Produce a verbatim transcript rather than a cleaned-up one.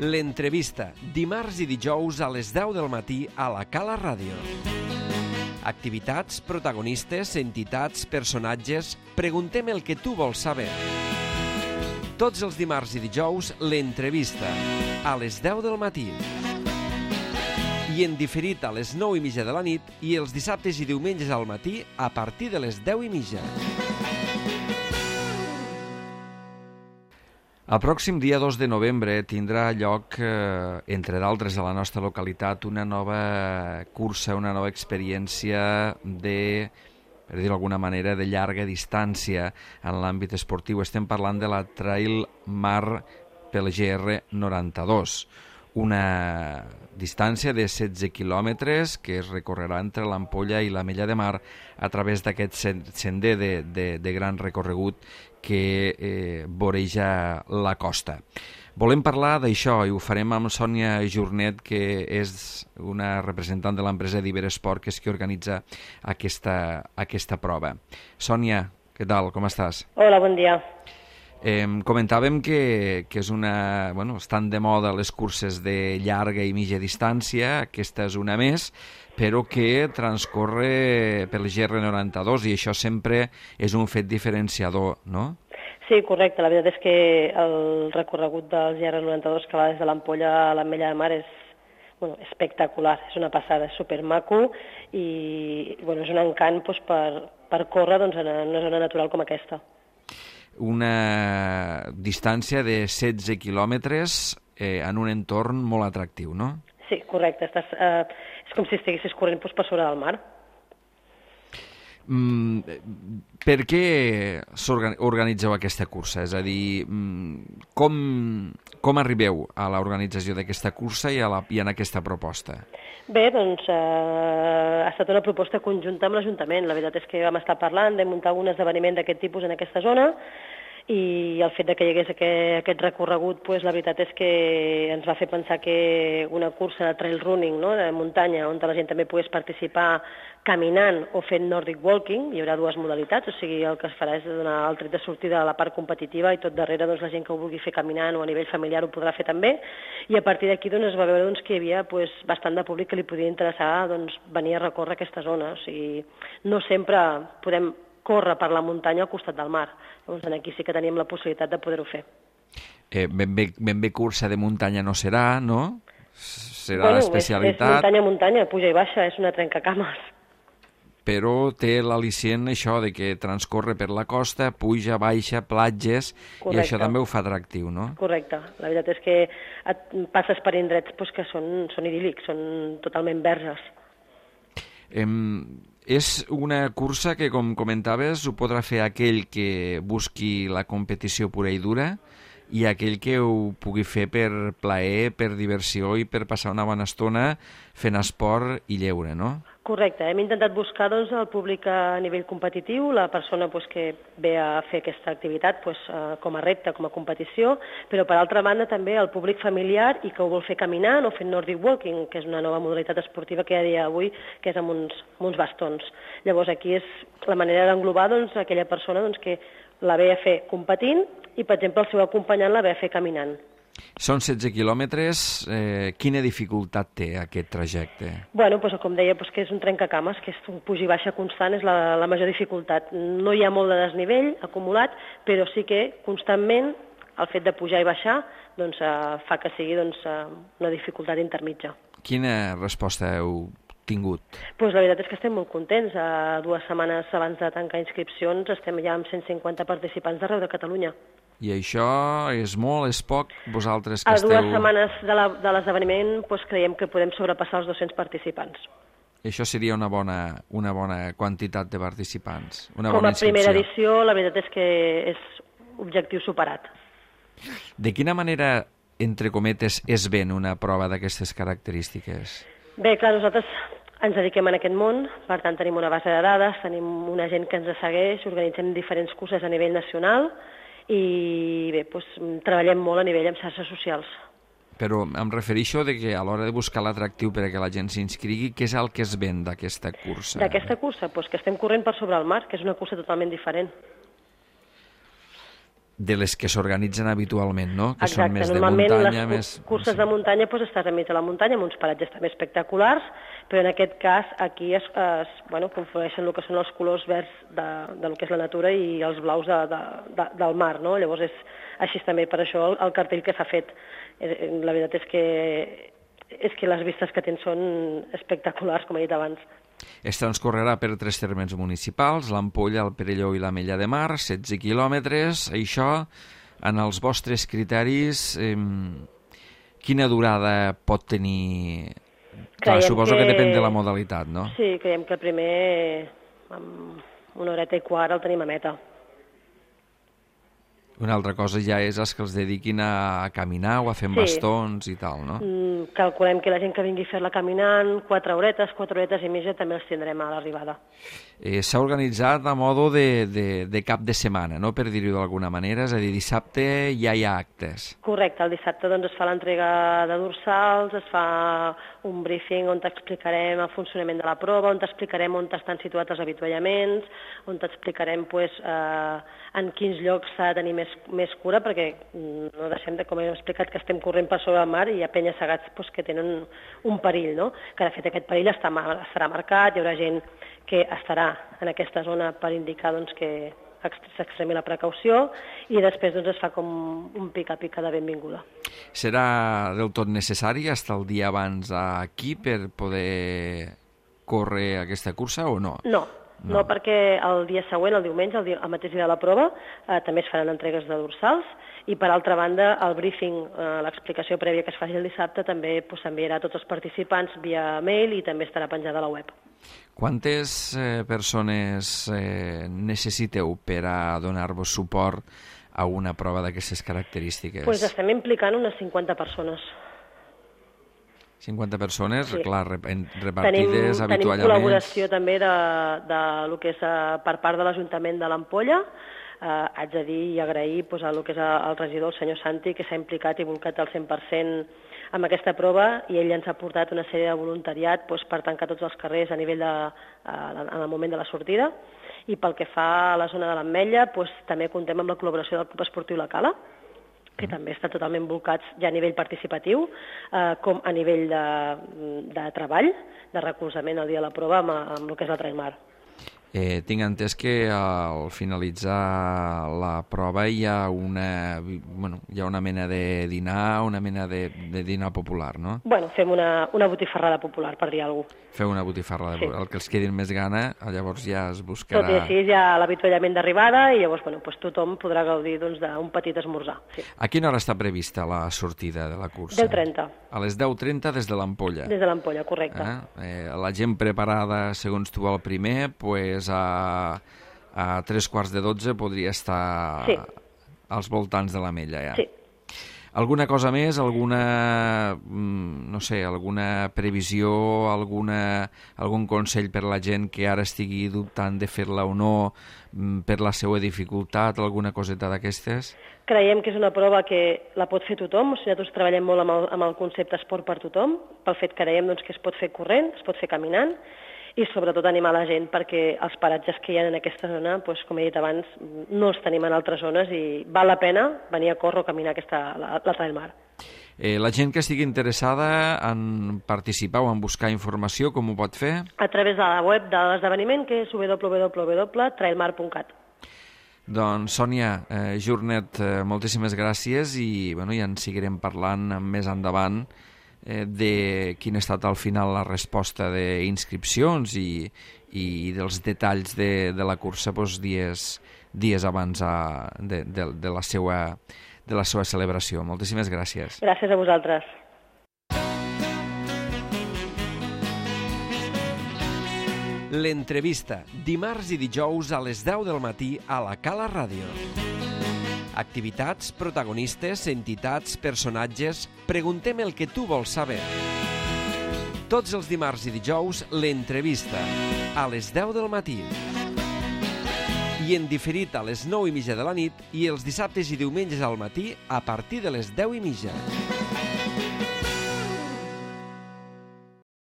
L'entrevista, dimarts i dijous a les deu del matí a la Cala Ràdio. Activitats, protagonistes, entitats, personatges... Preguntem el que tu vols saber. Tots els dimarts i dijous, l'entrevista, a les deu del matí. I en diferit a les nou i mitja de la nit i els dissabtes i diumenges al matí a partir de les deu i mitja. El pròxim dia dos de novembre tindrà lloc, eh, entre d'altres a la nostra localitat, una nova cursa, una nova experiència de, per dir-ho d'alguna manera, de llarga distància en l'àmbit esportiu. Estem parlant de la Trail Mar pel G R noranta-dos, una distància de setze quilòmetres que es recorrerà entre l'Ampolla i la Mella de Mar a través d'aquest sender de, de, de gran recorregut que eh, voreja la costa. Volem parlar d'això i ho farem amb Sònia Jornet, que és una representant de l'empresa d'Iberesport, que és qui organitza aquesta, aquesta prova. Sònia, què tal? Com estàs? Hola, bon dia. Eh, comentàvem que, que és una, bueno, estan de moda les curses de llarga i mitja distància, aquesta és una més, però que transcorre pel G R noranta-dos i això sempre és un fet diferenciador, no? Sí, correcte. La veritat és que el recorregut del G R noranta-dos que va des de l'Ampolla a la Mella de Mar és bueno, espectacular, és una passada, és supermaco i bueno, és un encant doncs, per, per córrer doncs, en una zona natural com aquesta. Una distància de setze quilòmetres eh, en un entorn molt atractiu, no? Sí, correcte. Estàs, eh, és com si estiguessis corrent doncs, per sobre del mar. Mm, per què organitzeu aquesta cursa? És a dir, com, com arribeu a l'organització d'aquesta cursa i, a la, i en aquesta proposta? Bé, doncs eh, ha estat una proposta conjunta amb l'Ajuntament. La veritat és que vam estar parlant de muntar un esdeveniment d'aquest tipus en aquesta zona i el fet de que hi hagués aquest, aquest recorregut, pues, la veritat és que ens va fer pensar que una cursa de trail running, no?, de muntanya, on la gent també pogués participar caminant o fent Nordic Walking, hi haurà dues modalitats, o sigui, el que es farà és donar el tret de sortida a la part competitiva i tot darrere doncs, la gent que ho vulgui fer caminant o a nivell familiar ho podrà fer també, i a partir d'aquí doncs, es va veure doncs, que hi havia pues, bastant de públic que li podia interessar doncs, venir a recórrer aquesta zona, o sigui, no sempre podem córrer per la muntanya al costat del mar. Llavors, aquí sí que teníem la possibilitat de poder-ho fer. Eh, ben, bé, ben bé cursa de muntanya no serà, no? Serà bueno, l'especialitat... És, és muntanya, muntanya, puja i baixa, és una trencacames. Però té l'al·licient això de que transcorre per la costa, puja, baixa, platges, correcte. I això també ho fa atractiu, no? Correcte. La veritat és que et passes per indrets pues, que són, són idíl·lics, són totalment verges. Em... És una cursa que, com comentaves, ho podrà fer aquell que busqui la competició pura i dura i aquell que ho pugui fer per plaer, per diversió i per passar una bona estona fent esport i lleure, no? Correcte. Hem intentat buscar doncs, el públic a nivell competitiu, la persona pues, que ve a fer aquesta activitat pues, uh, com a repte, com a competició, però per altra banda també el públic familiar i que ho vol fer caminant o fent Nordic Walking, que és una nova modalitat esportiva que hi ha a dia d'avui, que és amb uns, amb uns bastons. Llavors aquí és la manera d'englobar doncs, aquella persona doncs, que la ve a fer competint i, per exemple, el seu acompanyant la ve a fer caminant. Són setze quilòmetres. Eh, quina dificultat té aquest trajecte? Bueno, doncs, com deia, doncs, que és un trencacames, que és un puja i baixa constant, és la, la major dificultat. No hi ha molt de desnivell acumulat, però sí que constantment el fet de pujar i baixar doncs, eh, fa que sigui doncs, eh, una dificultat intermitja. Quina resposta heu tingut? Pues la veritat és que estem molt contents. A dues setmanes abans de tancar inscripcions estem ja amb cent cinquanta participants d'arreu de Catalunya. I això és molt, és poc? Vosaltres que a esteu... dues setmanes de l'esdeveniment pues, creiem que podem sobrepassar els dos-cents participants. Això seria una bona, una bona quantitat de participants. Una Com bona a primera inscripció. edició, la veritat és que és objectiu superat. De quina manera, entre cometes, es ven una prova d'aquestes característiques? Bé, clar, nosaltres ens dediquem a aquest món, per tant tenim una base de dades, tenim una gent que ens segueix, organitzem diferents curses a nivell nacional i bé, doncs, treballem molt a nivell amb xarxes socials. Però em refereixo de que a l'hora de buscar l'atractiu per a que la gent s'inscrigui, què és el que es ven d'aquesta cursa? D'aquesta cursa? Doncs que estem corrent per sobre el mar, que és una cursa totalment diferent. de les que s'organitzen habitualment, no? Que Exacte, són més de normalment muntanya, les més... curses de muntanya doncs, estàs enmig de la muntanya amb uns paratges també espectaculars, però en aquest cas aquí es, es bueno, conflueixen el que són els colors verds de, de lo que és la natura i els blaus de, de, de, del mar, no? Llavors és així també, per això el, el cartell que s'ha fet. La veritat és que, és que les vistes que tens són espectaculars, com he dit abans. Es transcorrerà per tres termes municipals, l'Ampolla, el Perelló i l'Ametlla de Mar, setze quilòmetres. Això, en els vostres criteris, eh, quina durada pot tenir? Clar, suposo que... que depèn de la modalitat, no? Sí, creiem que el primer, amb una horeta i quart, el tenim a meta. Una altra cosa ja és els que els dediquin a caminar o a fer sí. bastons i tal, no? Mm, calculem que la gent que vingui a fer-la caminant, quatre horetes, quatre horetes i mitja, també els tindrem a l'arribada. Eh, S'ha organitzat a modo de, de, de cap de setmana, no?, per dir-ho d'alguna manera, és a dir, dissabte ja hi ha actes. Correcte, el dissabte doncs, es fa l'entrega de dorsals, es fa un briefing on t'explicarem el funcionament de la prova, on t'explicarem on estan situats els avituallaments, on t'explicarem pues, eh, en quins llocs s'ha de tenir més, més cura, perquè no deixem de, com hem explicat, que estem corrent per sobre el mar i hi ha penya-segats pues, que tenen un perill, no? Que de fet aquest perill està, estarà marcat, hi haurà gent que estarà en aquesta zona per indicar doncs, que s'extremi la precaució i després doncs, es fa com un pica-pica de benvinguda. Serà del tot necessari estar el dia abans aquí per poder córrer aquesta cursa o no? No, no, no perquè el dia següent, el diumenge, el, dia, el mateix dia de la prova, eh, també es faran entregues de dorsals i, per altra banda, el briefing, eh, l'explicació prèvia que es faci el dissabte, també s'enviarà a tots els participants via mail i també estarà penjada a la web. Quantes eh, persones eh, necessiteu per a donar-vos suport a una prova d'aquestes característiques? Pues estem implicant unes cinquanta persones. cinquanta persones, sí. Clar, repartides tenim, habituallaments. Tenim col·laboració també de, de lo que és per part de l'Ajuntament de l'Ampolla. Eh, haig de dir i agrair pues, a lo que és el regidor, el senyor Santi, que s'ha implicat i volcat al cent per cent amb aquesta prova i ell ens ha portat una sèrie de voluntariat pues, per tancar tots els carrers a nivell de, eh, en el moment de la sortida. I pel que fa a la zona de l'Ametlla, pues, també contem amb la col·laboració del Club Esportiu La Cala, que també estan totalment volcats ja a nivell participatiu, eh, com a nivell de, de treball, de recolzament al dia de la prova amb, amb el que és el Trail Mar. Eh, tinc entès que al finalitzar la prova hi ha una, bueno, hi ha una mena de dinar, una mena de, de dinar popular, no? Bueno, fem una, una botifarrada popular, per dir alguna cosa. Feu una botifarrada, sí. El que els quedi més gana, llavors ja es buscarà... Tot i així hi ha l'avituallament d'arribada i llavors bueno, pues tothom podrà gaudir doncs, d'un petit esmorzar. Sí. A quina hora està prevista la sortida de la cursa? deu trenta. A les deu trenta des de l'Ampolla. Des de l'Ampolla, correcte. Eh? Eh, la gent preparada, segons tu, al primer, pues, a, a tres quarts de dotze podria estar sí. als voltants de l'Ametlla, ja. Sí. Alguna cosa més, alguna, no sé, alguna previsió, alguna, algun consell per la gent que ara estigui dubtant de fer-la o no per la seva dificultat, alguna coseta d'aquestes? Creiem que és una prova que la pot fer tothom, o sigui, nosaltres treballem molt amb el, amb el concepte esport per tothom, pel fet que creiem doncs, que es pot fer corrent, es pot fer caminant, i sobretot animar la gent perquè els paratges que hi ha en aquesta zona, doncs, com he dit abans, no els tenim en altres zones i val la pena venir a córrer o caminar aquesta, la, la Trail Mar. Eh, la gent que estigui interessada en participar o en buscar informació, com ho pot fer? A través de la web de l'esdeveniment, que és w w w punt trailmar punt cat. Doncs, Sònia, eh, Jornet, eh, moltíssimes gràcies i, bueno, ja en seguirem parlant més endavant eh, de quina ha estat al final la resposta d'inscripcions i, i dels detalls de, de la cursa doncs, dies, dies abans a, de, de, de, la seva, de la seva celebració. Moltíssimes gràcies. Gràcies a vosaltres. L'entrevista, dimarts i dijous a les deu del matí a la Cala Ràdio. Activitats, protagonistes, entitats, personatges... Preguntem el que tu vols saber. Tots els dimarts i dijous, l'entrevista, a les deu del matí. I en diferit a les nou i mitja de la nit i els dissabtes i diumenges al matí a partir de les deu i mitja.